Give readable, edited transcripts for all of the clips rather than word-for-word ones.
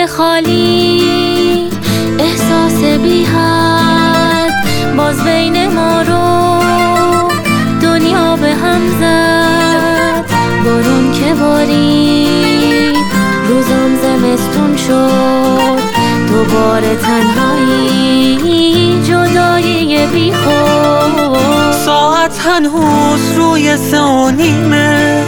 دل خالی، احساس بی حد باز بین ما رو دنیا به هم زد. بارون که باری روزام زمستون شد، دوباره تنهایی جدایی بی خود. ساعت هنوز روی 3:30،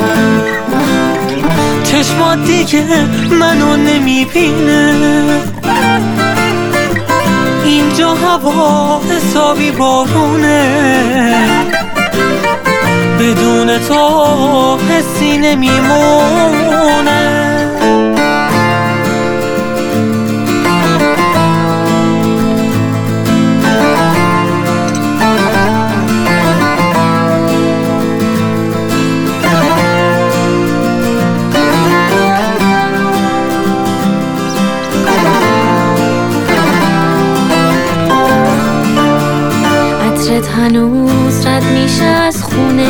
چشمات دیگه منو نمیبینه. اینجا هوا حسابی بارونه، بدون تو حسی نمیمونه. عطرت هنوز رد میشه از خونه،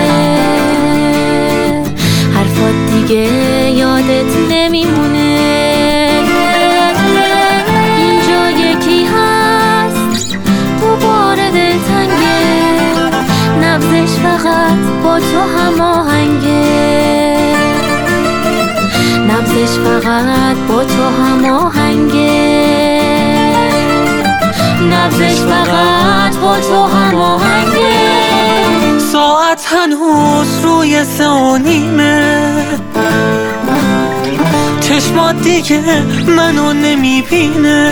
حرفات دیگه یادت نمیمونه. اینجا یکی هست دوباره دلتنگه، نبضش فقط با تو هماهنگه، نبضش فقط با تو هماهنگه، نبضش فقط با تو هماهنگه. ساعت هنوز روی 3:30، چشمات دیگه منو نمیبینه.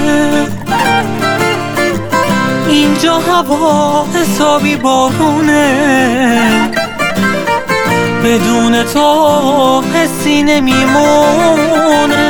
اینجا هوا حسابی بارونه، بدون تو حسی نمیمونه.